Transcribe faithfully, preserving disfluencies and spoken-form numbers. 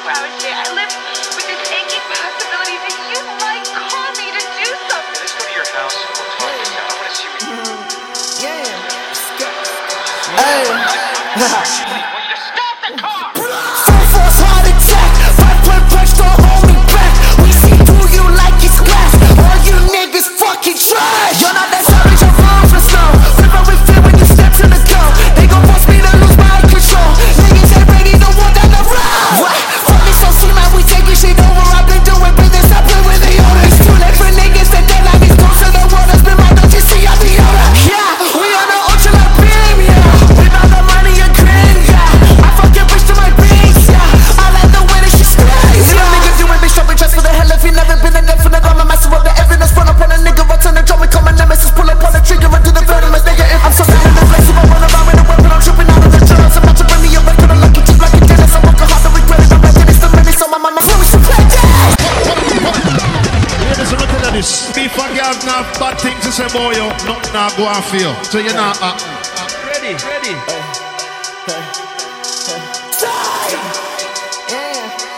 twenty-four hours a day. I live with this aching possibility that you might call me to do something. Let's go to your house and we'll talk this out. I want to see what you do. Yeah. Hey. I want you to stop the car! Force heart attack. Five point punch, don't hold me back. We see through you like it's glass. All you niggas fucking trash. You're not that savage, you're wrong for snow. River we feel when you step to the go. They gon' force me to lose my control. Niggas ain't ready to walk down the road. What? Fuck me so see like we taking shit over. I've been doing business, I play with the owners. Too late for niggas that dead like it's close to the water. Spin my don't you see I be over. Yeah, we on the ultra like beam, yeah. With all the money and grin, yeah. I fucking bitch to my beats, yeah. I like the way that she sprays, yeah. Some niggas doing big shopping just for the hell. If you never been a definite, I'm a master of the evidence. Run up on a nigga, what's on the drum, we call my nemesis. Pull up on the trigger and do the venomous nigga. If I'm so bad in the place, if I run around with a weapon, I'm tripping out of the drugs. I'm about to bring me away to the lucky keep like a Dennis. I'm working hard to regret it, I'm like Dennis the Menace. So my mama promised to play dead. Ladies, I'm telling you this. If a girl not bad things to say about you, nothing not go on for you. So you're not uh, uh, ready, ready. Yeah.